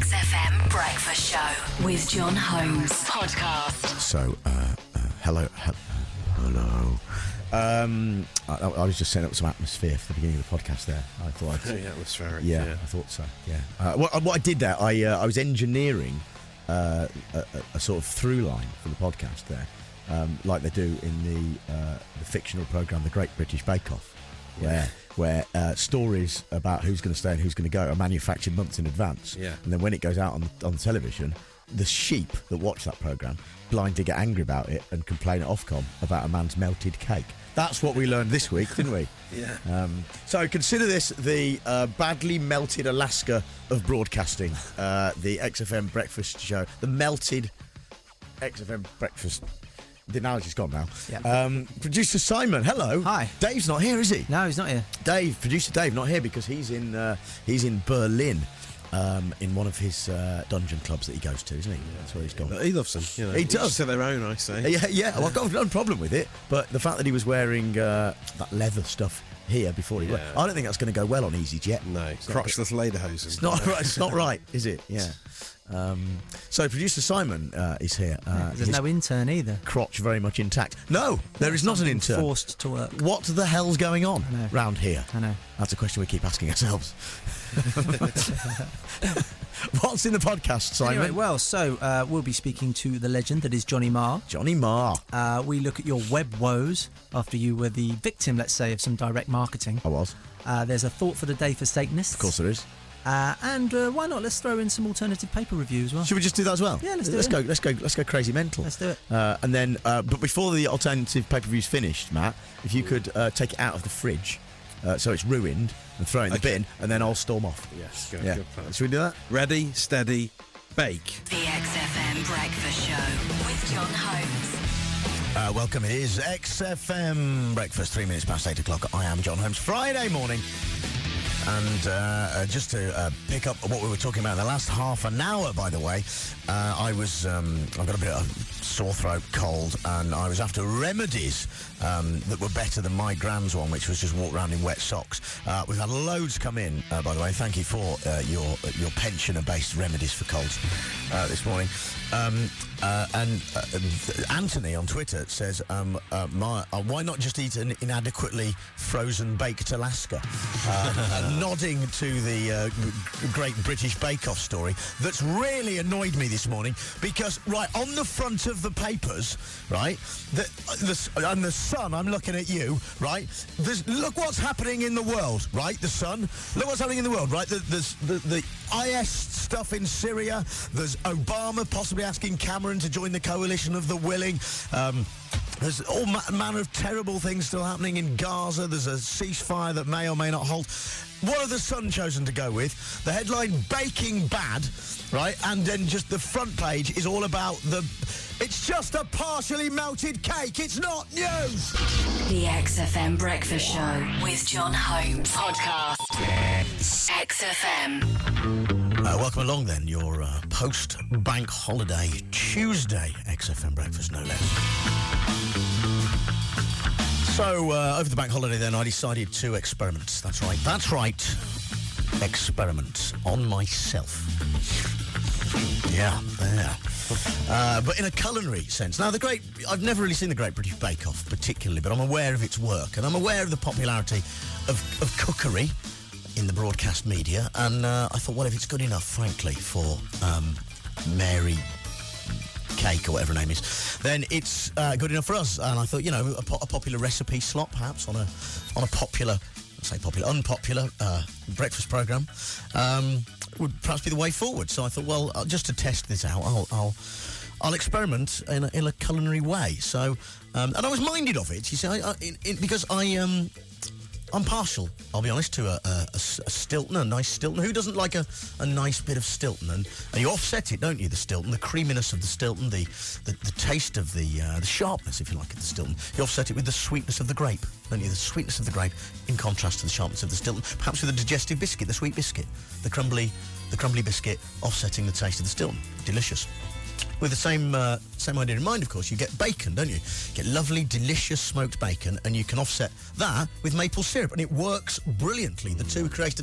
XFM Breakfast Show with John Holmes podcast. So, hello. I was just setting up some atmosphere for the beginning of the podcast there. I thought atmospheric. Yeah, I thought so. Yeah. What I did there, I was engineering a sort of through line for the podcast there, like they do in the fictional programme, The Great British Bake Off, where stories about who's going to stay and who's going to go are manufactured months in advance. Yeah. And then when it goes out on television, the sheep that watch that programme blind to get angry about it and complain at Ofcom about a man's melted cake. That's what we learned this week, didn't we? Yeah. So consider this the badly melted Alaska of broadcasting, the XFM Breakfast Show, the melted XFM Breakfast. The analogy's gone now. Yeah. Producer Simon, hello. Hi. Dave's not here, is he? No, he's not here. Producer Dave, not here because he's in Berlin. In one of his dungeon clubs that he goes to, isn't he? That's where he's gone. But he loves them, you know. He does. Each to their own, I say. Yeah. Well, I've got no problem with it, but the fact that he was wearing that leather stuff here before he went, I don't think that's going to go well on EasyJet. No, crotchless lederhosen. It's not right. It's not right, is it? Yeah. So producer Simon is here. There's no intern either. Crotch very much intact. No, there is not an intern. Forced to work. What the hell's going on round here? I know. That's a question we keep asking ourselves. What's in the podcast, Simon? Anyway, we'll be speaking to the legend that is Johnny Marr. Johnny Marr. We look at your web woes after you were the victim, let's say, of some direct marketing. I was. There's a thought for the day for Satanists. Of course there is. And why not? Let's throw in some alternative paper review as well. Should we just do that as well? Yeah, let's go crazy mental. Let's do it. And then, but before the alternative pay per view's finished, Matt, if you could take it out of the fridge, so it's ruined, and throw it in the bin, and then I'll storm off. Yes, good plan. Should we do that? Ready, steady, bake. The XFM Breakfast Show with John Holmes. Welcome. It is XFM Breakfast, 3 minutes past 8 o'clock. I am John Holmes. Friday morning. And just to pick up what we were talking about in the last half an hour, by the way, I've got a bit of sore throat, cold, and I was after remedies that were better than my grand's one, which was just walk around in wet socks. We've had loads come in, by the way. Thank you for your pensioner-based remedies for colds this morning. And Anthony on Twitter says, why not just eat an inadequately frozen baked Alaska? Nodding to the Great British Bake Off story that's really annoyed me this morning because, right, on the front of the papers, right, and the Sun, I'm looking at you, right, look what's happening in the world, right, the Sun, look what's happening in the world, right, there's the IS stuff in Syria, there's Obama possibly asking Cameron to join the coalition of the willing, there's all manner of terrible things still happening in Gaza. There's a ceasefire that may or may not hold. What have the Sun chosen to go with? The headline, Baking Bad, right? And then just the front page is all about it's just a partially melted cake. It's not news. The XFM Breakfast Show with John Holmes podcast. XFM. Welcome along then, your post-bank holiday Tuesday XFM breakfast, no less. So, over the bank holiday then, I decided to experiment. That's right. Experiment on myself. Yeah, there. But in a culinary sense. Now, I've never really seen the Great British Bake Off particularly, but I'm aware of its work, and I'm aware of the popularity of cookery in the broadcast media, and I thought, well, if it's good enough, frankly, for Mary Cake or whatever her name is, then it's good enough for us. And I thought, a popular recipe slot, perhaps on a popular, unpopular breakfast programme would perhaps be the way forward. So I thought, well, just to test this out, I'll experiment in a culinary way. So, and I was minded of it, you see, because I'm partial, I'll be honest, to a Stilton, a nice Stilton. Who doesn't like a nice bit of Stilton? And you offset it, don't you, the Stilton, the creaminess of the Stilton, the taste of the sharpness, if you like, of the Stilton. You offset it with the sweetness of the grape, don't you? The sweetness of the grape in contrast to the sharpness of the Stilton. Perhaps with a digestive biscuit, the sweet biscuit, the crumbly biscuit offsetting the taste of the Stilton. Delicious. With the same idea in mind, of course, you get bacon, don't you? You get lovely, delicious smoked bacon, and you can offset that with maple syrup, and it works brilliantly. The two create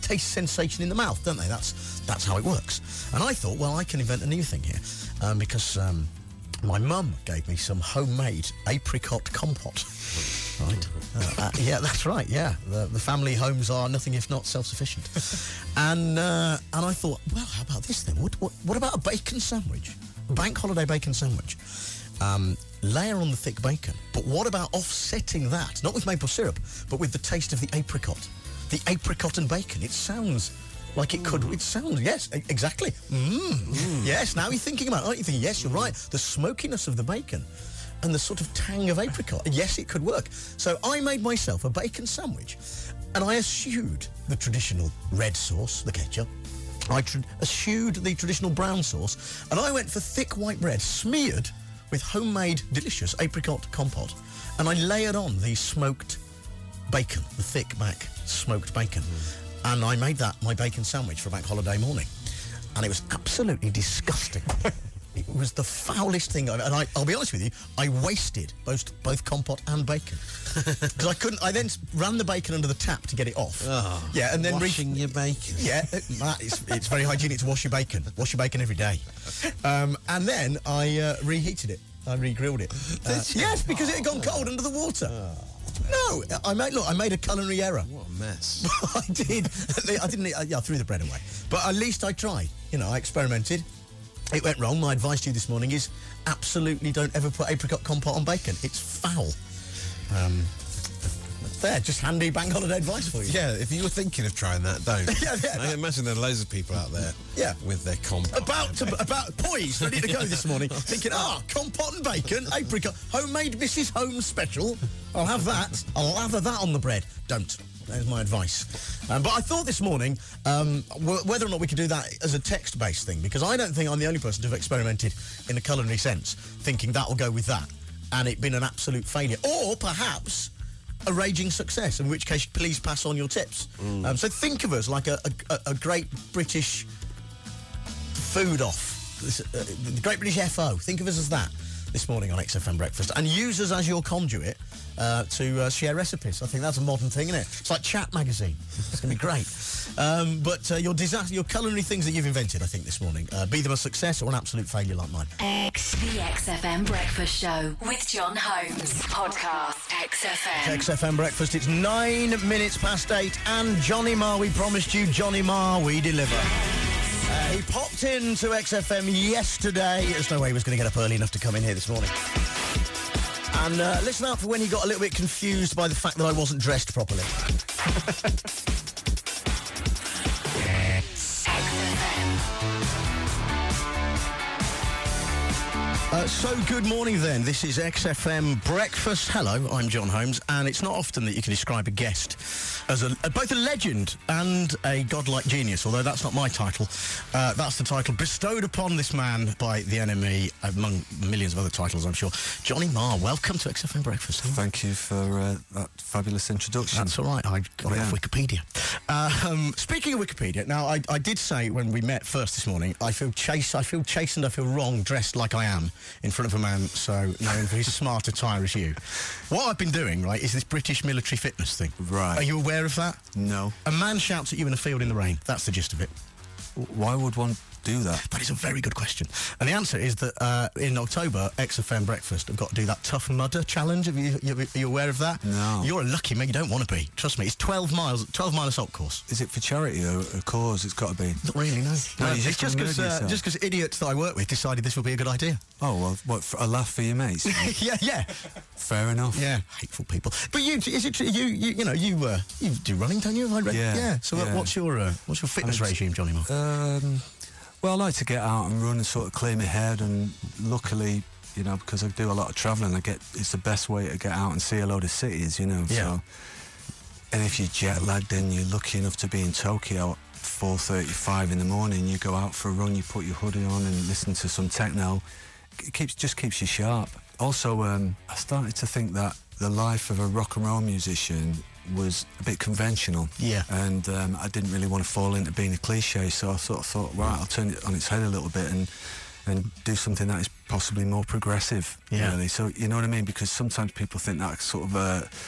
taste sensation in the mouth, don't they? That's how it works. And I thought, well, I can invent a new thing here, because my mum gave me some homemade apricot compote. Right. Yeah, that's right. Yeah, the family homes are nothing if not self-sufficient. And I thought, well, how about this then? What about a bacon sandwich? A bank holiday bacon sandwich. Layer on the thick bacon. But what about offsetting that? Not with maple syrup, but with the taste of the apricot. The apricot and bacon. It sounds like it could. It sounds, yes, exactly. Yes, now you're thinking about it, aren't you? Thinking, yes, you're right. The smokiness of the bacon and the sort of tang of apricot. Yes, it could work. So I made myself a bacon sandwich, and I eschewed the traditional red sauce, the ketchup. I eschewed the traditional brown sauce, and I went for thick white bread smeared with homemade delicious apricot compote, and I layered on the smoked bacon, the thick back smoked bacon, and I made that my bacon sandwich for a bank holiday morning, and it was absolutely disgusting. It was the foulest thing and I'll be honest with you, I wasted both compote and bacon because I couldn't. I then ran the bacon under the tap to get it off. Oh, yeah, and then washing your bacon. Yeah, Matt, it's very hygienic to wash your bacon. Wash your bacon every day. And then I reheated it. I re-grilled it. Yes, because it had gone cold under the water. No, I made a culinary error. What a mess. I did. I didn't. I threw the bread away. But at least I tried. I experimented. It went wrong. My advice to you this morning is absolutely don't ever put apricot compote on bacon. It's foul. There, just handy bank holiday advice for you. Yeah, if you were thinking of trying that, don't. Yeah. I imagine there are loads of people out there with their compote. About poised, ready to go this morning, thinking, compote and bacon, apricot, homemade Mrs. Holmes special. I'll have that. I'll lather that on the bread. Don't. There's my advice. But I thought this morning whether or not we could do that as a text-based thing, because I don't think I'm the only person to have experimented in a culinary sense, thinking that'll go with that, and it been an absolute failure. Or perhaps a raging success, in which case please pass on your tips. So think of us like a great British food off, the Great British FO. Think of us as that this morning on XFM Breakfast, and use us as your conduit to share recipes. I think that's a modern thing, isn't it? It's like Chat magazine. It's going to be great. But your culinary things that you've invented, I think, this morning, be them a success or an absolute failure like mine. The XFM Breakfast Show with John Holmes. Podcast XFM. XFM Breakfast, it's 9 minutes past 8, and Johnny Marr, we promised you, Johnny Marr, we deliver. He popped into XFM yesterday. There's no way he was going to get up early enough to come in here this morning. And listen out for when he got a little bit confused by the fact that I wasn't dressed properly. So good morning then. This is XFM Breakfast. Hello, I'm John Holmes, and it's not often that you can describe a guest as both a legend and a godlike genius, although that's not my title. That's the title bestowed upon this man by the NME, among millions of other titles, I'm sure. Johnny Marr, welcome to XFM Breakfast. Thank you for that fabulous introduction. That's all right, I got it off Wikipedia. Speaking of Wikipedia, now I did say when we met first this morning, I feel chastened, I feel wrong dressed like I am in front of a man so known for his smart attire as you. What I've been doing, right, is this British military fitness thing. Right. Are you aware of that? No. A man shouts at you in a field in the rain. That's the gist of it. Why would one do that? That is a very good question. And the answer is that in October, XFM Breakfast have got to do that Tough Mudder challenge. Are you aware of that? No. You're a lucky man. You don't want to be. Trust me. It's 12-mile assault course. Is it for charity or a cause? It's got to be. Not really, no. It's just because idiots that I work with decided this would be a good idea. Oh, well, what, for a laugh for your mates? Yeah. Fair enough. Yeah. Hateful people. But you do running, don't you? I read. Yeah. So what's your fitness regime, Johnny Marr? Well, I like to get out and run and sort of clear my head, and luckily, because I do a lot of travelling, it's the best way to get out and see a load of cities, Yeah. So, and if you're jet lagged and you're lucky enough to be in Tokyo at 4:35 in the morning, you go out for a run, you put your hoodie on and listen to some techno. It just keeps you sharp. Also, I started to think that the life of a rock and roll musician was a bit conventional. Yeah. And I didn't really want to fall into being a cliche, so I sort of thought, right, I'll turn it on its head a little bit and do something that is possibly more progressive. Yeah. Really. So, you know what I mean? Because sometimes people think that's sort of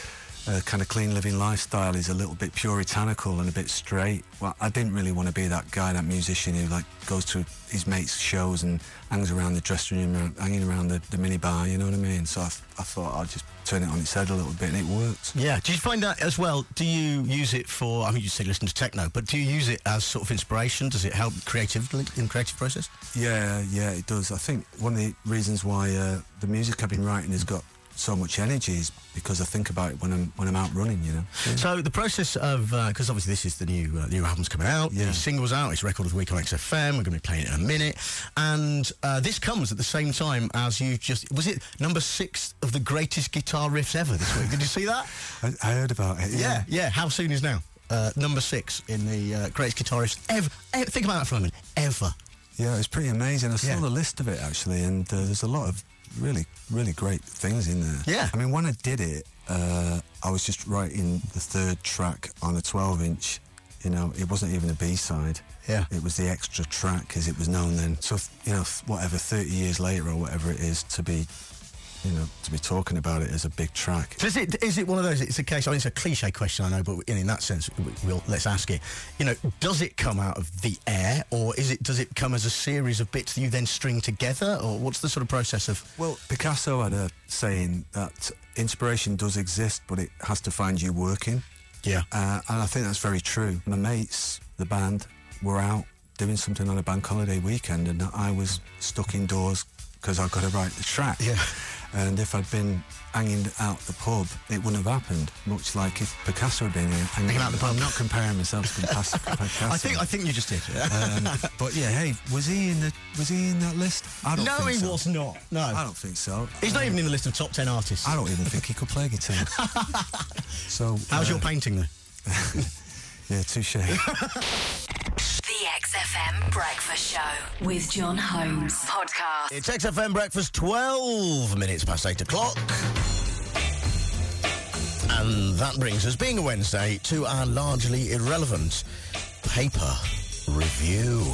kind of clean living lifestyle is a little bit puritanical and a bit straight. Well, I didn't really want to be that guy, that musician who like goes to his mates' shows and hangs around the dressing room, hanging around the minibar, you know what I mean? So I thought I'd just turn it on its head a little bit, and it works. Yeah. Did you find that as well? Do you use it for, I mean, you say listen to techno, but do you use it as sort of inspiration? Does it help creatively in creative process? Yeah, it does. I think one of the reasons why the music I've been writing has got so much energy is because I think about it when I'm out running, you know. Yeah. So the process of, because obviously this is the new album's coming out, the single's out, it's Record of the Week on XFM, we're going to be playing it in a minute, and this comes at the same time as you just, was it number 6 of the greatest guitar riffs ever this week? Did you see that? I heard about it, yeah. Yeah, how soon is now? Number 6 in the greatest guitar riffs ever. Think about that for a minute. Ever. Yeah, it's pretty amazing. I saw the list of it, actually, and there's a lot of really, really great things in there. Yeah. I mean, when I did it, I was just writing the 3rd track on a 12-inch. You know, it wasn't even a B-side. Yeah. It was the extra track, as it was known then. So, you know, whatever, 30 years later or whatever it is, to be talking about it as a big track. So is it one of those, it's a case, I mean, it's a cliche question, I know, but in that sense, let's ask it. You know, does it come out of the air, or does it come as a series of bits that you then string together, or what's the sort of process of... Well, Picasso had a saying that inspiration does exist, but it has to find you working. Yeah. And I think that's very true. My mates, the band, were out doing something on a bank holiday weekend, and I was stuck indoors because I've got to write the track. Yeah. And if I'd been hanging out the pub, it wouldn't have happened. Much like if Picasso had been hanging out the pub. I'm not comparing myself to Picasso. I think you just did. But yeah, hey, was he in that list? I don't think so. No, he was not. No, I don't think so. He's not even in the list of top 10 artists. I don't even think he could play guitar. So how's your painting though? Yeah, touche. The XFM Breakfast Show with John Holmes podcast. It's XFM Breakfast, 12 minutes past 8 o'clock. And that brings us, being a Wednesday, to our largely irrelevant paper review.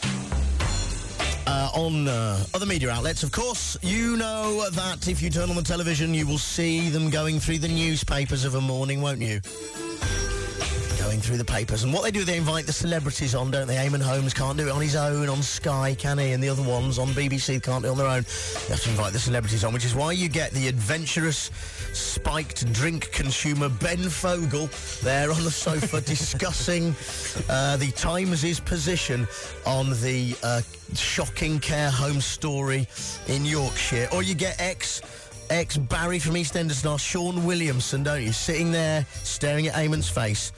On other media outlets, of course, you know that if you turn on the television, you will see them going through the newspapers of a morning, won't you? Going through the papers, and what they do, they invite the celebrities on, don't they? Eamon Holmes can't do it on his own on Sky, can he? And the other ones on BBC can't do it on their own. You have to invite the celebrities on, which is why you get the adventurous, spiked drink consumer Ben Fogle there on the sofa discussing the Times' position on the shocking care home story in Yorkshire. Or you get ex-Barry from EastEnders star Sean Williamson, don't you? Sitting there, staring at Eamon's face,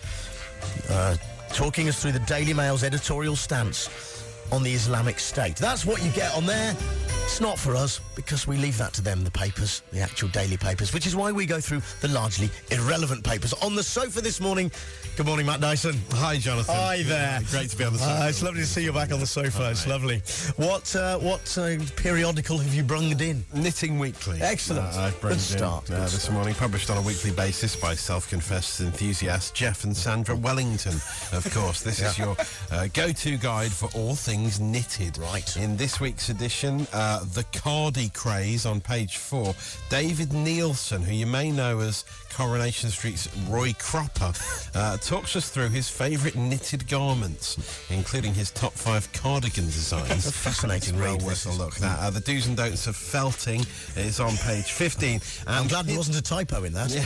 talking us through the Daily Mail's editorial stance on the Islamic State. That's what you get on there. It's not for us, because we leave that to them, the papers, the actual daily papers, which is why we go through the largely irrelevant papers. On the sofa this morning, good morning, Matt Dyson. Hi, Jonathan. Hi there. Great to be on the sofa. It's lovely to see you back on the sofa. It's lovely. What periodical have you brunged in? Knitting Weekly. Excellent. I've brunged Good start. in this morning, published on a weekly basis by self-confessed enthusiasts Jeff and Sandra Wellington. Of course, this is your go-to guide for all things knitted. Right. In this week's edition, the Cardi craze on page 4. David Nielsen, who you may know as Coronation Street's Roy Cropper, talks us through his favourite knitted garments, including his top 5 cardigan designs. A fascinating Well read. worth a look. That the do's and don'ts of felting is on page 15. I'm glad there wasn't a typo in that.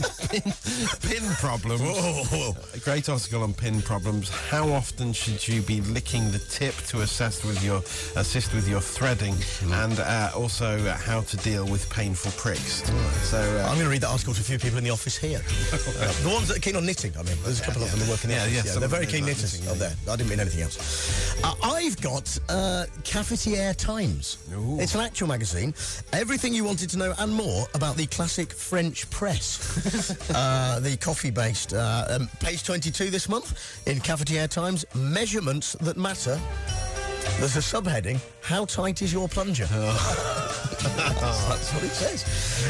Pin problems. Whoa. A great article on pin problems. How often should you be licking the tip to assist with your threading, and also how to deal with painful pricks. So I'm going to read that article to a few people in the office here. The ones that are keen on knitting, I mean. There's a couple of them that work in the office. They're very keen knitters up there. I didn't mean anything else. I've got Cafetiere Times. Ooh. It's an actual magazine. Everything you wanted to know and more about the classic French press. The coffee-based. Page 22 this month in Cafetiere Times, Measurements That Matter. There's a subheading, How Tight Is Your Plunger? That's what it says.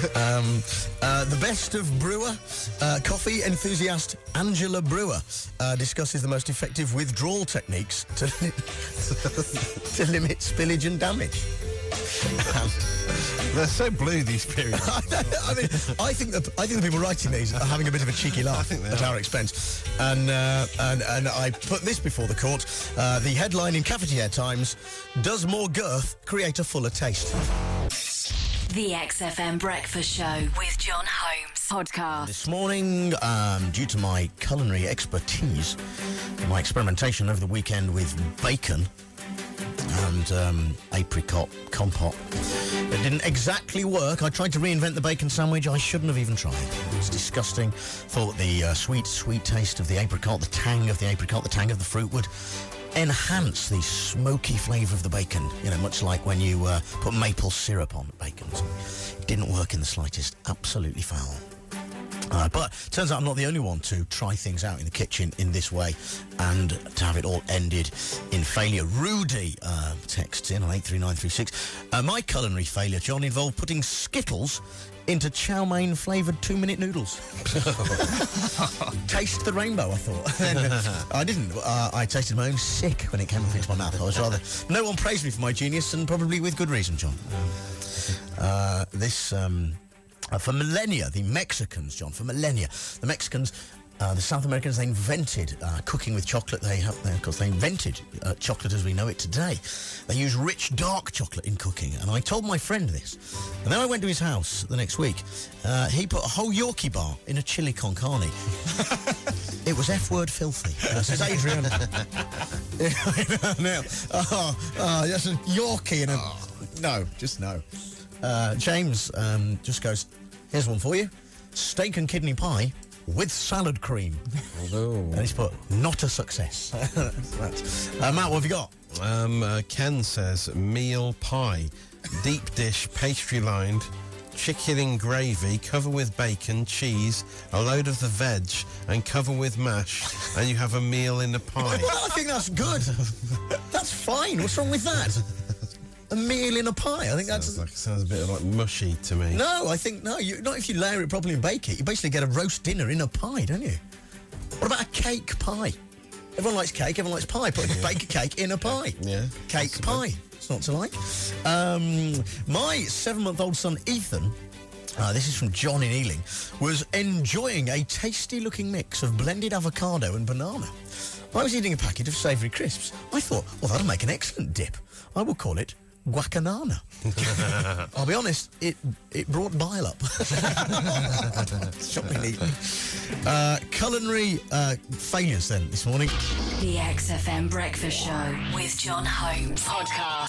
The best of brewer, coffee enthusiast Angela Brewer discusses the most effective withdrawal techniques to limit spillage and damage. They're so blue, these periods. I think the people writing these are having a bit of a cheeky laugh at our expense. And I put this before the court. The headline in Cafetiere Times: Does more girth create a fuller taste? The XFM Breakfast Show with John Holmes podcast. This morning, due to my culinary expertise, my experimentation over the weekend with bacon and apricot compote, it didn't exactly work. I tried to reinvent the bacon sandwich. I shouldn't have even tried. It was disgusting. Thought the sweet taste of the apricot, the tang of the apricot, the tang of the fruit would enhance the smoky flavour of the bacon, you know, much like when you put maple syrup on bacon. It didn't work in the slightest. Absolutely foul. But turns out I'm not the only one to try things out in the kitchen in this way and to have it all ended in failure. Rudy texts in on 83936. My culinary failure, John, involved putting Skittles into chow mein flavoured 2-minute noodles. Taste the rainbow, I thought. And, I didn't. I tasted my own sick when it came up into my mouth. I was rather... No one praised me for my genius, and probably with good reason, John. For millennia, the Mexicans, John, the Mexicans, the South Americans, they invented cooking with chocolate. They invented chocolate as we know it today. They use rich, dark chocolate in cooking. And I told my friend this. And then I went to his house the next week. He put a whole Yorkie bar in a chili con carne. It was F-word filthy. Says Adrian. Now, just a Yorkie and a... No, just no. James just goes, here's one for you. Steak and kidney pie with salad cream. And he's put, not a success. Matt, what have you got? Ken says, meal pie, deep dish, pastry-lined, chicken in gravy, cover with bacon, cheese, a load of the veg, and cover with mash, and you have a meal in a pie. Well, I think that's good. That's fine. What's wrong with that? A meal in a pie. I think sounds a bit like mushy to me. No, I think not if you layer it properly and bake it. You basically get a roast dinner in a pie, don't you? What about a cake pie? Everyone likes cake. Everyone likes pie. Bake a cake in a pie. Yeah, cake pie. It's not to like. My 7-month-old son Ethan. This is from John in Ealing, was enjoying a tasty-looking mix of blended avocado and banana. I was eating a packet of savoury crisps. I thought, well, that'll make an excellent dip. I will call it guacanana. I'll be honest, it brought bile up. Shockingly. Culinary failures then this morning. The XFM Breakfast Show with John Holmes podcast.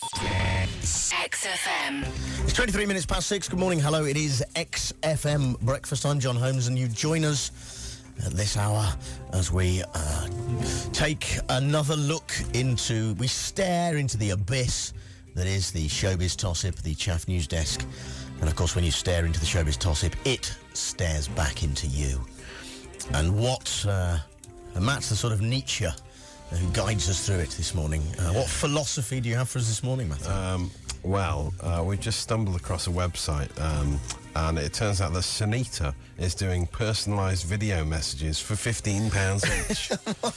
XFM. It's 23 minutes past 6. Good morning. Hello. It is XFM Breakfast. I'm John Holmes, and you join us at this hour as we take another look into, we stare into the abyss that is the Showbiz Tossip, the Chaff News Desk. And of course, when you stare into the Showbiz Tossip, it stares back into you. And Matt's the sort of Nietzsche who guides us through it this morning. What philosophy do you have for us this morning, Matthew? We just stumbled across a website, and it turns out that Sunita is doing personalised video messages for £15 each.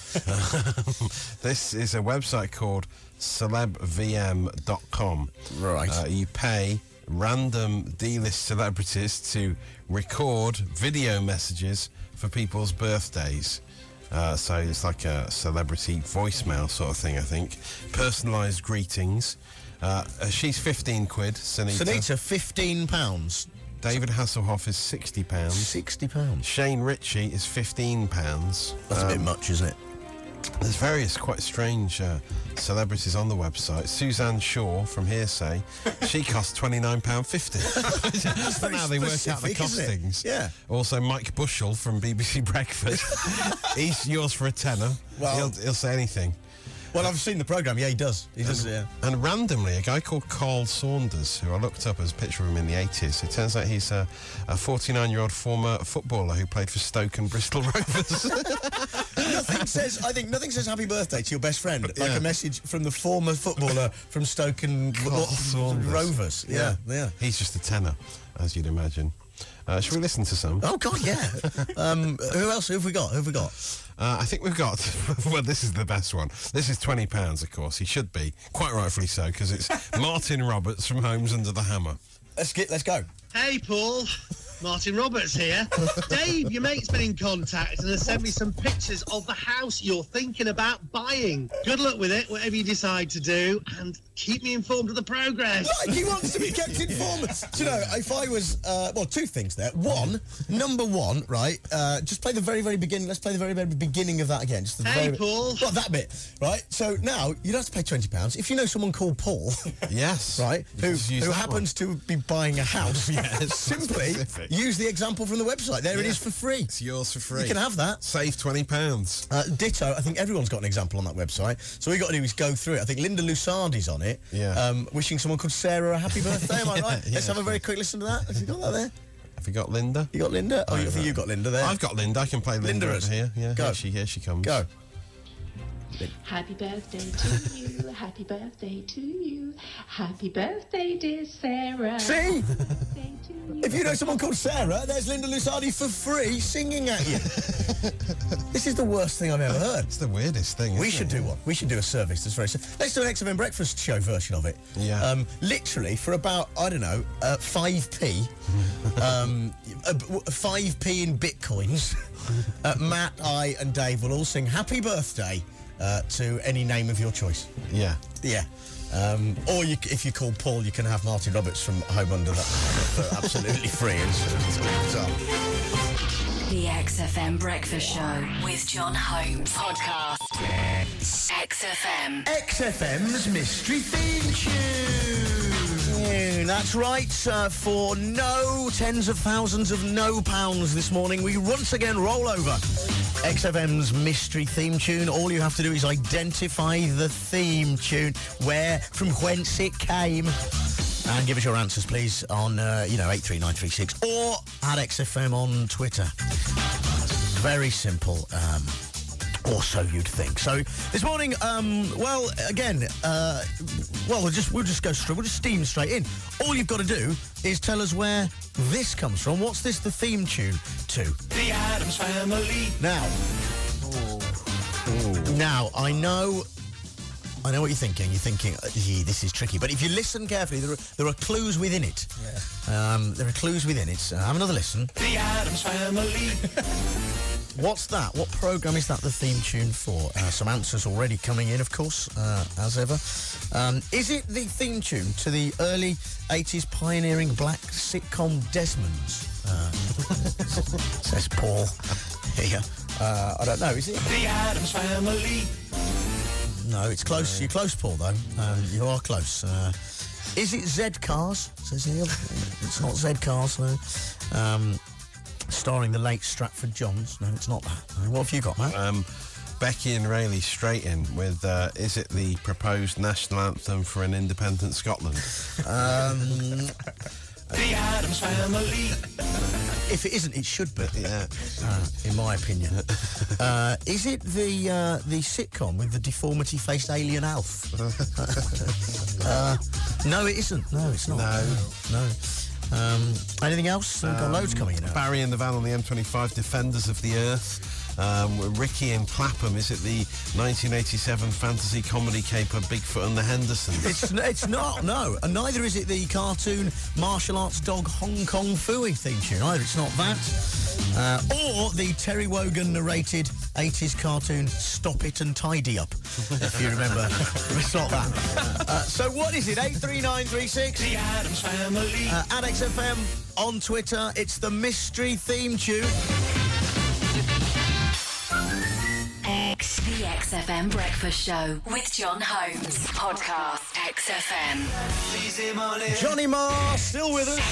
This is a website called celebvm.com. Right. You pay random D-list celebrities to record video messages for people's birthdays. So it's like a celebrity voicemail sort of thing, I think. Personalised greetings. She's 15 quid, Sunita. Sunita, £15. David Hasselhoff is £60. £60. Shane Ritchie is £15. That's a bit much, isn't it? There's various quite strange celebrities on the website. Suzanne Shaw from Hearsay, she costs £29.50. That's how they work out the costings. Yeah. Also, Mike Bushell from BBC Breakfast. He's yours for a tenner. Well, he'll say anything. Well, I've seen the programme. Yeah, he does. He does, yeah. And randomly, a guy called Carl Saunders, who I looked up as a picture of him in the 80s. It turns out he's a 49-year-old former footballer who played for Stoke and Bristol Rovers. Nothing says happy birthday to your best friend like a message from the former footballer from Stoke and Rovers. Yeah. He's just a tenner, as you'd imagine. Should we listen to some? Oh, God, yeah. Who else? Who have we got? I think we've got... well, this is the best one. This is £20, of course. He should be. Quite rightfully so, because it's Martin Roberts from Homes Under the Hammer. Let's go. Hey, Paul. Martin Roberts here. Dave, your mate's been in contact and has sent me some pictures of the house you're thinking about buying. Good luck with it, whatever you decide to do, and keep me informed of the progress. Like, he wants to be kept informed. Do you know, if I was... well, two things there. Number one, right, just play the very, very beginning. Let's play the very, very beginning of that again. Just the Hey, very, Paul. Well, that bit, right? So now, you don't have to pay £20. If you know someone called Paul... Yes. Right, Just use who that happens to be buying a house, simply specific. use the example from the website. There it is for free. It's yours for free. You can have that. Save £20. Ditto, I think everyone's got an example on that website. So all you got to do is go through it. I think Linda Lusardi's on it. Yeah. Wishing someone called Sarah a happy birthday, am I right? Yeah, Let's have a very quick listen to that. Have you got that there? Have you got Linda? You got Linda? Oh, I think you got Linda there. I've got Linda. I can play Linda Linda is. here. Yeah, Go. Here she comes. Go. Happy birthday to you, happy birthday to you, happy birthday, dear Sarah. See? Birthday to you. If you know someone called Sarah, there's Linda Lusardi for free singing at you. This is the worst thing I've ever heard. It's the weirdest thing. We isn't should it? do one. We should do a service that's very... Let's do an XFM breakfast show version of it. Yeah. Literally, for about, I don't know, 5p, 5p in bitcoins, Matt, I and Dave will all sing happy birthday to any name of your choice. Yeah. Yeah. Or if you call Paul, you can have Martin Roberts from Home Under that for absolutely free. The XFM Breakfast Show with John Holmes. Podcast. XFM. XFM's Mystery Theme Tune. That's right. For no tens of thousands of no pounds this morning, we once again roll over XFM's Mystery Theme Tune. All you have to do is identify the theme tune, from whence it came, and give us your answers, please, on 83936 or at XFM on Twitter. Very simple. Or so you'd think. So this morning, we'll just go straight. We'll just steam straight in. All you've got to do is tell us where this comes from. What's this the theme tune to? The Addams Family. Now, I know what you're thinking. You're thinking, this is tricky. But if you listen carefully, there are clues within it. Yeah. There are clues within it. Have another listen. The Addams Family. What's that? What programme is that the theme tune for? Some answers already coming in, of course, as ever. Is it the theme tune to the early 80s pioneering black sitcom Desmond's? Says Paul here. I don't know, is it? The Addams Family. No, it's close. You're close, Paul, though. You are close. Is it Z Cars? Says Neil. It's not Z Cars, no. Starring the late Stratford Johns. No, it's not that. No. What have you got, Matt? Becky and Rayleigh straight in with, is it the proposed national anthem for an independent Scotland? The Addams Family. If it isn't, it should be. Yeah. In my opinion. Is it the sitcom with the deformity-faced alien Alf? No, it isn't. No, it's not. No. Anything else? We've got loads coming in. Barry and the Van on the M25, Defenders of the Earth. Ricky and Clapham, is it the 1987 fantasy comedy caper Bigfoot and the Hendersons? It's not, no. And neither is it the cartoon martial arts dog Hong Kong Phooey theme tune either. It's not that. Or the Terry Wogan narrated 80s cartoon Stop It and Tidy Up, if you remember. It's not that. So what is it? 83936? The Addams Family. At XFM on Twitter. It's the mystery theme tune. The XFM Breakfast Show with John Holmes. Podcast. XFM. Easy money. Johnny Marr still with us.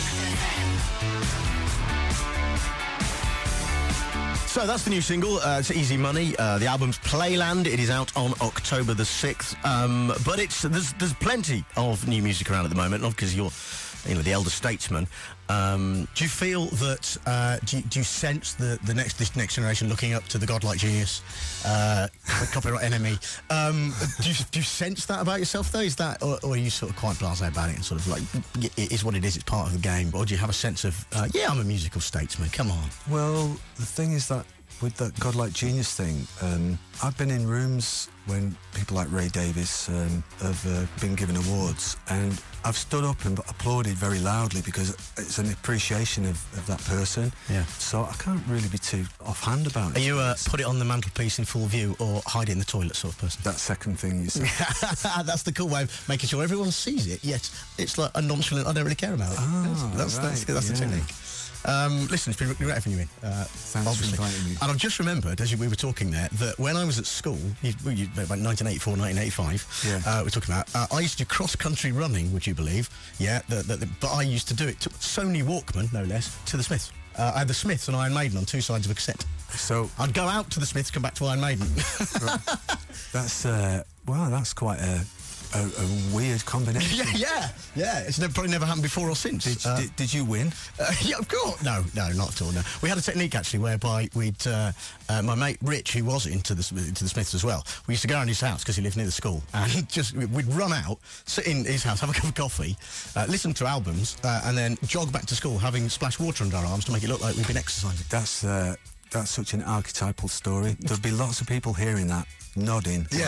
So that's the new single. It's Easy Money. The album's Playland. It is out on October the 6th. But there's plenty of new music around at the moment, not because you're the elder statesman. Do you feel that? Do you sense this next generation looking up to the godlike genius, copyright enemy? Do you sense that about yourself though? Is that, or are you sort of quite blasé about it and sort of like it is what it is? It's part of the game. Or do you have a sense of I'm a musical statesman? Come on. Well, the thing is that with that godlike genius thing, I've been in rooms when people like Ray Davies have been given awards, and I've stood up and applauded very loudly because it's an appreciation of that person. Yeah. So I can't really be too offhand about it. Are you put it on the mantelpiece in full view or hide it in the toilet sort of person? That second thing you said. That's the cool way of making sure everyone sees it, yet it's like a nonchalant, I don't really care about it. That's the technique. Listen, it's been great having you in. Thanks for inviting me. And I've just remembered, as we were talking there, that when I was at school, about 1984, 1985, we're talking about, I used to do cross-country running, would you believe? Yeah, but I used to do it to Sony Walkman, no less, to the Smiths. I had the Smiths and Iron Maiden on two sides of a cassette. So I'd go out to the Smiths, come back to Iron Maiden. That's quite a weird combination. Yeah. It's probably never happened before or since. Did you win? Yeah, of course. No, not at all. No, we had a technique actually whereby we'd my mate Rich, who was into the Smiths as well. We used to go around his house because he lived near the school, and we'd run out, sit in his house, have a cup of coffee, listen to albums, and then jog back to school, having splashed water under our arms to make it look like we'd been exercising. That's such an archetypal story. There'd be lots of people hearing that, nodding. Yeah.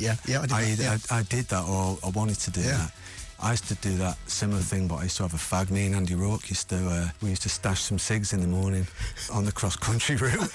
I did that, or I wanted to do that. I used to do that similar thing, but I used to have a fag. Me and Andy Rourke we used to stash some cigs in the morning on the cross-country route.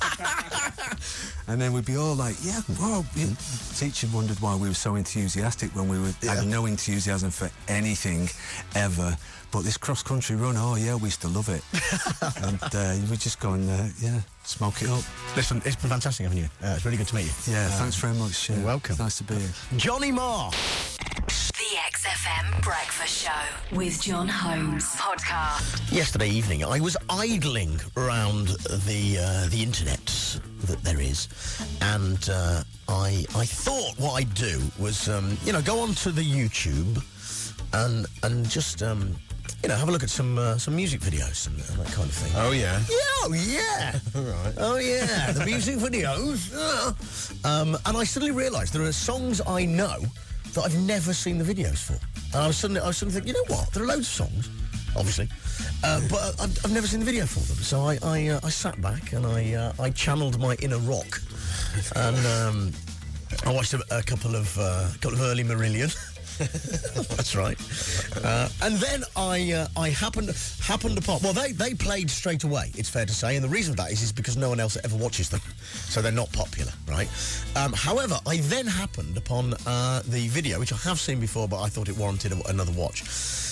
And then we'd be all like, whoa. The teacher wondered why we were so enthusiastic when we had no enthusiasm for anything ever. But this cross-country run, we used to love it. And we'd just go and, smoke it up. Listen, it's been fantastic having you. It's really good to meet you. Yeah, thanks very much. You're welcome. It's nice to be here. Johnny Marr. The XFM Breakfast Show with John Holmes podcast. Yesterday evening, I was idling around the internet that there is, and I thought what I'd do was, go onto the YouTube and just have a look at some music videos and that kind of thing. Oh yeah. Yeah. Right. Oh yeah, the music videos. And I suddenly realised there are songs I know that I've never seen the videos for. And I was suddenly thinking, you know what? There are loads of songs, obviously, but I've never seen the video for them. So I sat back and I channeled my inner rock, and I watched a couple of early Marillion. That's right. And then I happened upon... Well, they played straight away, it's fair to say, and the reason for that is because no one else ever watches them, so they're not popular, right? However, I then happened upon the video, which I have seen before, but I thought it warranted another watch.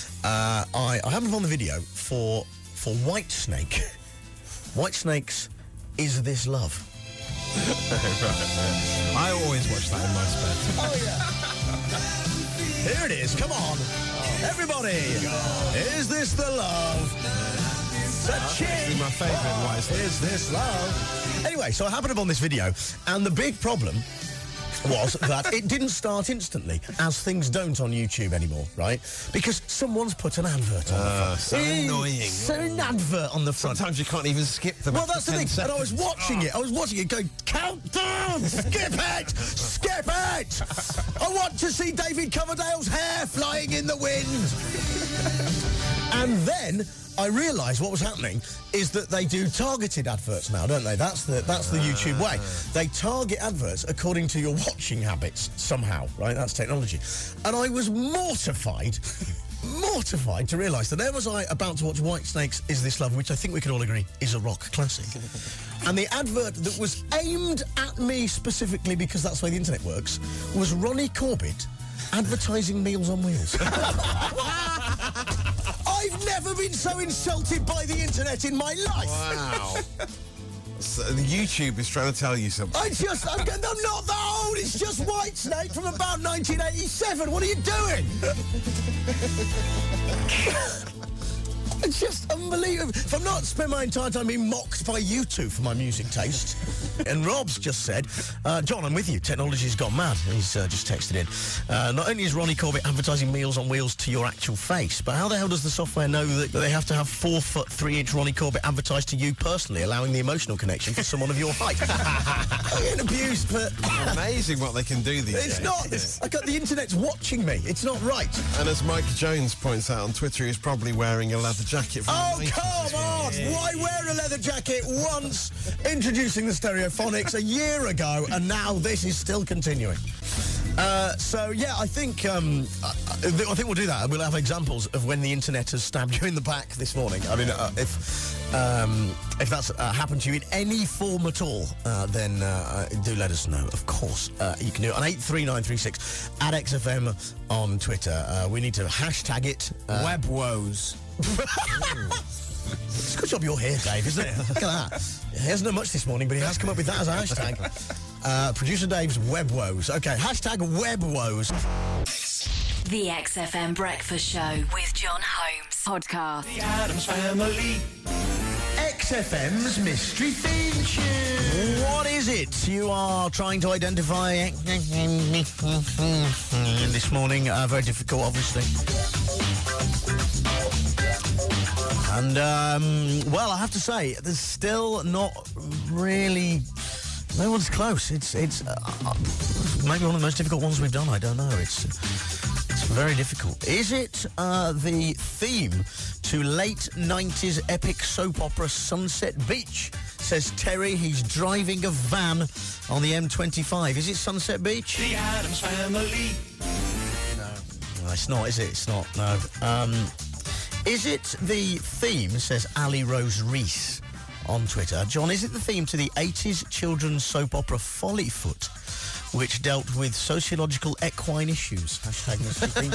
I happened upon the video for Whitesnake. Whitesnake's Is This Love? Right. I always watch that in my spare time. Oh, yeah. Here it is, come on. Everybody. Is this the love? It's my favourite Whitesnake. Is this love? Anyway, so I happened upon this video, and the big problem was that it didn't start instantly, as things don't on YouTube anymore, right? Because someone's put an advert on the front. So annoying. So an advert on the front. Sometimes you can't even skip them. Well, that's the thing. And I was watching it going, countdown! Skip it! Skip it! I want to see David Coverdale's hair flying in the wind! And then I realised what was happening is that they do targeted adverts now, don't they? That's the YouTube way. They target adverts according to your watching habits somehow, right? That's technology. And I was mortified to realise that there was I about to watch Whitesnake's Is This Love, which I think we can all agree is a rock classic. And the advert that was aimed at me specifically, because that's the way the internet works, was Ronnie Corbett advertising Meals on Wheels. I've never been so insulted by the internet in my life. Wow. So the YouTube is trying to tell you something. I'm not that old. It's just Whitesnake from about 1987. What are you doing? It's just unbelievable. If I'm not spending my entire time being mocked by you two for my music taste. And Rob's just said, John, I'm with you. Technology's gone mad. He's just texted in. Not only is Ronnie Corbett advertising Meals on Wheels to your actual face, but how the hell does the software know that they have to have 4 foot 3-inch Ronnie Corbett advertised to you personally, allowing the emotional connection for someone of your height? I'm getting abused, but... Amazing what they can do these days. It's not. I got the internet's watching me. It's not right. And as Mike Jones points out on Twitter, he's probably wearing a leather jacket from the 90s. Come on! Why wear a leather jacket once introducing the Stereophonics a year ago, and now this is still continuing? So yeah, I think we'll do that. We'll have examples of when the internet has stabbed you in the back this morning. I mean, if that's happened to you in any form at all, then do let us know. Of course, you can do it on 83936 at XFM on Twitter. We need to hashtag it Web woes. It's a good job you're here, Dave, isn't it? Look at that. He hasn't done much this morning, but he has come up with that as a hashtag. Producer Dave's Web Woes. Okay, hashtag Web Woes. The XFM Breakfast Show with John Holmes. Podcast. The Addams Family. XFM's mystery theme tune. What is it you are trying to identify this morning? Very difficult, obviously. And, well, I have to say, there's still not really... No one's close. It's maybe one of the most difficult ones we've done. I don't know. It's very difficult. Is it the theme to late 90s epic soap opera Sunset Beach? Says Terry. He's driving a van on the M25. Is it Sunset Beach? The Addams Family. No, it's not, is it? It's not, no. Is it the theme, says Ali Rose Reese on Twitter. John, is it the theme to the 80s children's soap opera Follyfoot, which dealt with sociological equine issues? Hashtag mystery theme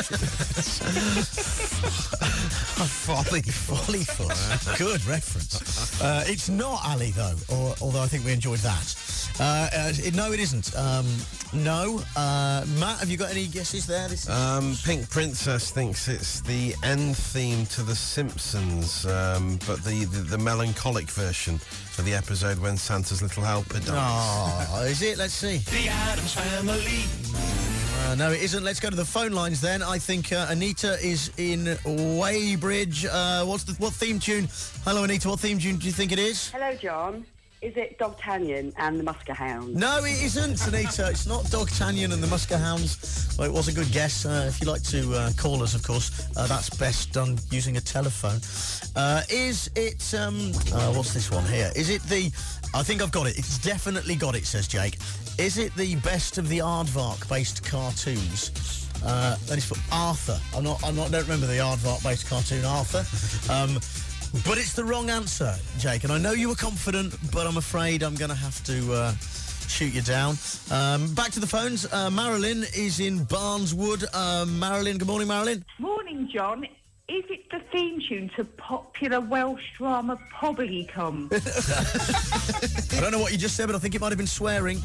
Follyfoot. Good reference. It's not Ali, though, although I think we enjoyed that. No, it isn't. No. Matt, have you got any guesses there? Pink Princess thinks it's the end theme to The Simpsons, but the melancholic version for the episode when Santa's little helper dies. Oh, is it? Let's see. The Addams Family. No, it isn't. Let's go to the phone lines then. I think Anita is in Weybridge. What theme tune? Hello, Anita. What theme tune do you think it is? Hello, John. Is it Dogtanian and the Musker Hounds? No, it isn't, Anita. It's not Dogtanian and the Musker Hounds. Well, it was a good guess. If you'd like to call us, of course, that's best done using a telephone. Is it... what's this one here? Is it the... I think I've got it. It's definitely got it, says Jake. Is it the Best of the Aardvark-based cartoons? That is for Arthur. I don't remember the Aardvark-based cartoon Arthur. But it's the wrong answer, Jake. And I know you were confident, but I'm afraid I'm going to have to shoot you down. Back to the phones. Marilyn is in Barneswood. Marilyn, good morning, Marilyn. Morning, John. Is it the theme tune to popular Welsh drama Pobblycombe? I don't know what you just said, but I think it might have been swearing.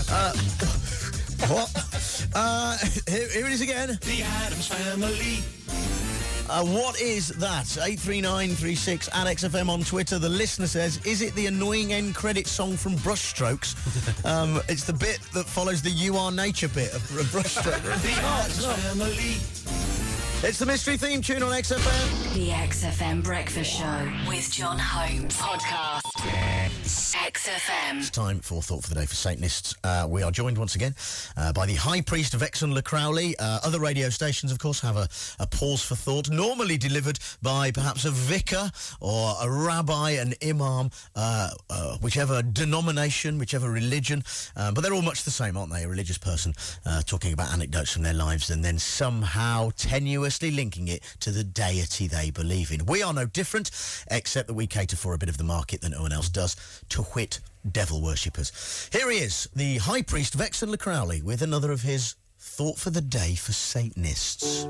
What? Here it is again. The Addams Family. What is that? 83936 at XFM on Twitter. The listener says, is it the annoying end credit song from Brushstrokes? It's the bit that follows the You Are Nature bit of Brushstrokes. The Addams Family. It's the mystery theme tune on XFM. The XFM Breakfast Show with John Holmes. Podcast. XFM. It's time for Thought for the Day for Satanists. We are joined once again by the High Priest of Exon Crowley. Other radio stations, of course, have a pause for thought, normally delivered by perhaps a vicar or a rabbi, an imam, whichever denomination, whichever religion. But they're all much the same, aren't they? A religious person talking about anecdotes from their lives and then somehow tenuously linking it to the deity they believe in. We are no different, except that we cater for a bit of the market that no one else does, to wit, devil worshippers. Here he is, the High Priest of Exon Crowley, with another of his Thought for the Day for Satanists.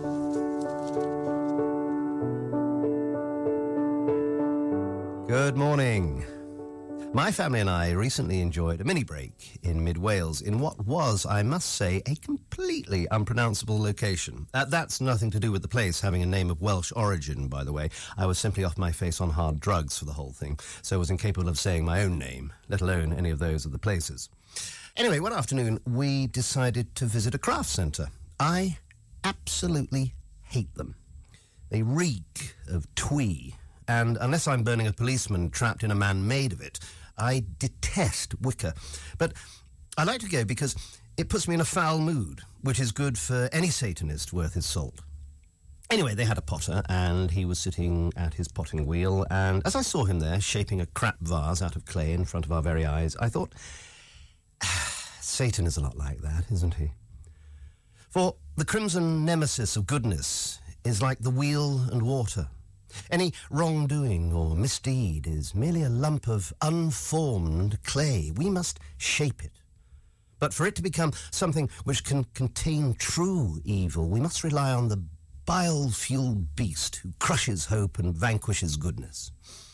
Good morning. My family and I recently enjoyed a mini break in mid-Wales in what was, I must say, a completely unpronounceable location. That's nothing to do with the place having a name of Welsh origin, by the way. I was simply off my face on hard drugs for the whole thing, so I was incapable of saying my own name, let alone any of those of the places. Anyway, one afternoon, we decided to visit a craft centre. I absolutely hate them. They reek of twee, and unless I'm burning a policeman trapped in a man made of it, I detest wicker. But I like to go because it puts me in a foul mood, which is good for any Satanist worth his salt. Anyway, they had a potter, and he was sitting at his potting wheel, and as I saw him there, shaping a crap vase out of clay in front of our very eyes, I thought, Satan is a lot like that, isn't he? For the crimson nemesis of goodness is like the wheel and water. Any wrongdoing or misdeed is merely a lump of unformed clay. We must shape it. But for it to become something which can contain true evil, we must rely on the bile-fueled beast who crushes hope and vanquishes goodness.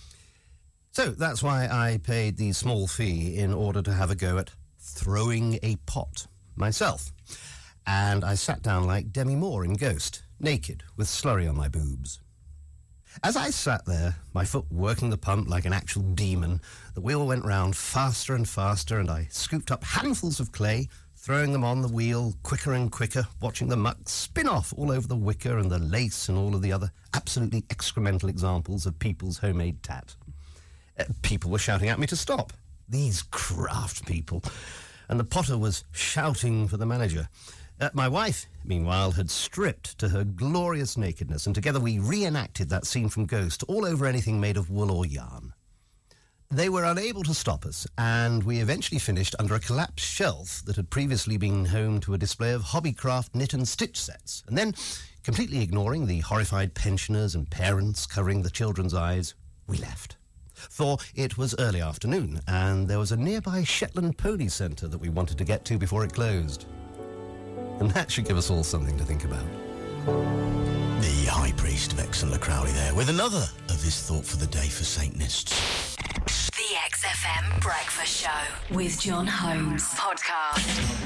So that's why I paid the small fee in order to have a go at throwing a pot myself. And I sat down like Demi Moore in Ghost, naked, with slurry on my boobs. As I sat there, my foot working the pump like an actual demon, the wheel went round faster and faster, and I scooped up handfuls of clay, throwing them on the wheel quicker and quicker, watching the muck spin off all over the wicker and the lace and all of the other absolutely excremental examples of people's homemade tat. People were shouting at me to stop. These craft people. And the potter was shouting for the manager. My wife, meanwhile, had stripped to her glorious nakedness, and together we reenacted that scene from Ghost all over anything made of wool or yarn. They were unable to stop us, and we eventually finished under a collapsed shelf that had previously been home to a display of hobbycraft knit and stitch sets. And then, completely ignoring the horrified pensioners and parents covering the children's eyes, we left. For it was early afternoon, and there was a nearby Shetland pony centre that we wanted to get to before it closed. And that should give us all something to think about. The High Priest of Exeter Crowley there, with another of his thought for the day for Satanists. The XFM Breakfast Show with John Holmes podcast.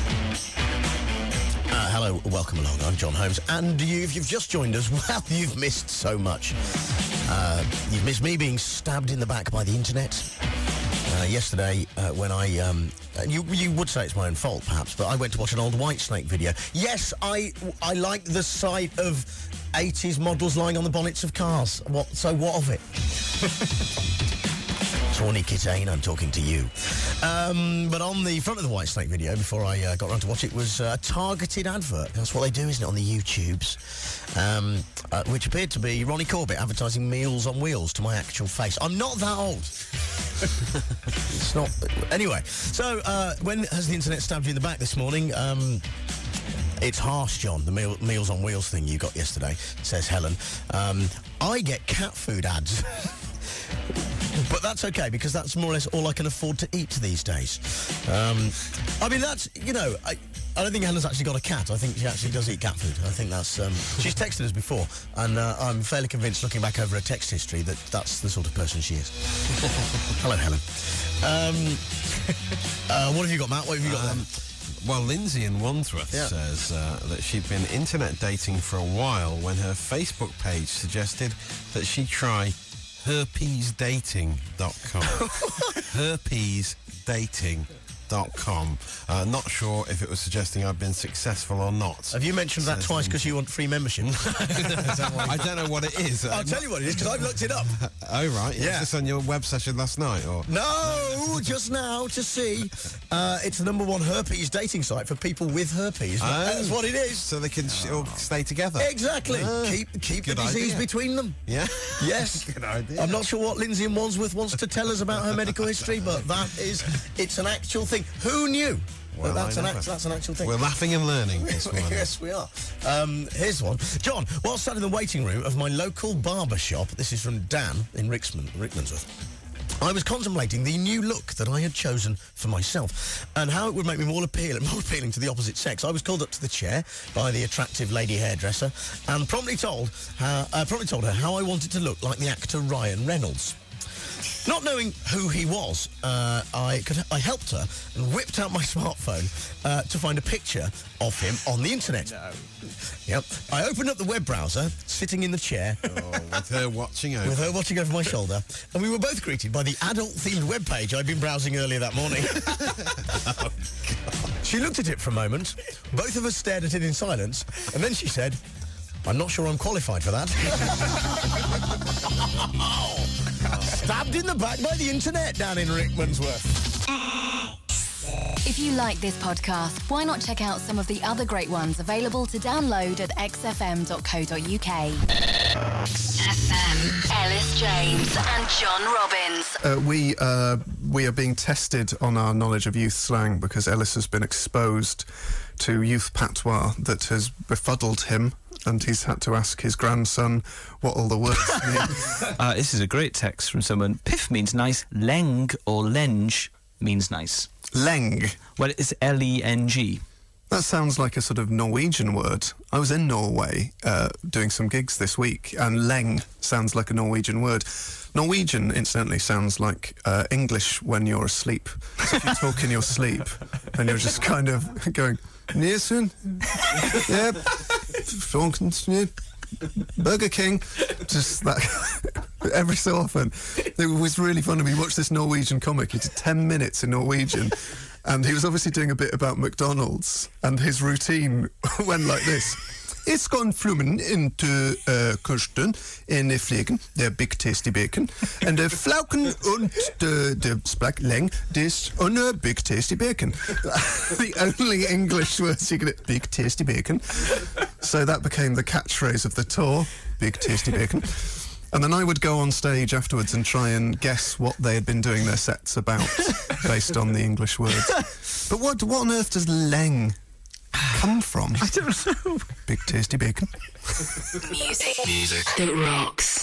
Hello, welcome along. I'm John Holmes, and if you've just joined us, well, you've missed so much. You've missed me being stabbed in the back by the internet. Yesterday, when you would say it's my own fault, perhaps, but I went to watch an old Whitesnake video. Yes, I like the sight of 80s models lying on the bonnets of cars. What of it? Tawny Kitane, I'm talking to you. But on the front of the Whitesnake video, before I got around to watch it, was a targeted advert. That's what they do, isn't it, on the YouTubes? Which appeared to be Ronnie Corbett advertising Meals on Wheels to my actual face. I'm not that old. It's not... Anyway, so when has the internet stabbed you in the back this morning? It's harsh, John, the Meals on Wheels thing you got yesterday, says Helen. I get cat food ads. But that's okay, because that's more or less all I can afford to eat these days. I mean, that's, I don't think Helen's actually got a cat. I think she actually does eat cat food. I think that's... she's texted us before, and I'm fairly convinced, looking back over her text history, that that's the sort of person she is. Hello, Helen. What have you got, Matt? What have you got then? Well, Lindsay in Wandsworth says that she'd been internet dating for a while when her Facebook page suggested that she try herpesdating.com. herpesdating.com. Not sure if it was suggesting I've been successful or not. Have you mentioned that twice because you want free membership? I don't know what it is. I'll tell you what it is, because I've looked it up. Oh, right. Yeah. Was this on your web session last night? Or No, just now to see. It's the #1 herpes dating site for people with herpes. That's what it is. So they can all stay together. Exactly. Keep the disease between them. Yeah. Yes. Good idea. I'm not sure what Lindsay in Wandsworth wants to tell us about her medical history, but it's an actual thing. Who knew? Well, that's an actual thing. We're laughing and learning this morning. Yes, we are. Here's one. John, while sat in the waiting room of my local barber shop, this is from Dan in Rickmansworth, I was contemplating the new look that I had chosen for myself and how it would make me more appealing to the opposite sex. I was called up to the chair by the attractive lady hairdresser and promptly told her how I wanted to look like the actor Ryan Reynolds. Not knowing who he was, I helped her and whipped out my smartphone to find a picture of him on the internet. No. Yep. I opened up the web browser, sitting in the chair. With her watching over. With her watching over my shoulder. And we were both greeted by the adult-themed webpage I'd been browsing earlier that morning. Oh, She looked at it for a moment. Both of us stared at it in silence. And then she said, I'm not sure I'm qualified for that. Stabbed in the back by the internet down in Rickmansworth. If you like this podcast, why not check out some of the other great ones available to download at xfm.co.uk. FM, Ellis James and John Robbins. We are being tested on our knowledge of youth slang because Ellis has been exposed to youth patois that has befuddled him, and he's had to ask his grandson what all the words mean. This is a great text from someone. Piff means nice. Leng or lenge means nice. Leng? Well, it's L-E-N-G. That sounds like a sort of Norwegian word. I was in Norway doing some gigs this week, and leng sounds like a Norwegian word. Norwegian, incidentally, sounds like English when you're asleep. So if you talk in your sleep, and you're just kind of going, Nielsen? Yep. Burger King. Just that. Every so often. It was really fun. We watched this Norwegian comic. He did 10 minutes in Norwegian. And he was obviously doing a bit about McDonald's. And his routine went like this. It's gone flummen into Kirsten in fliegen, the big tasty bacon, and the flauken und the splack leng, this on a big tasty bacon. The only English words you get, big tasty bacon. So that became the catchphrase of the tour, big tasty bacon. And then I would go on stage afterwards and try and guess what they had been doing their sets about, based on the English words. But what on earth does leng come from? I don't know. Big tasty bacon. Music that rocks.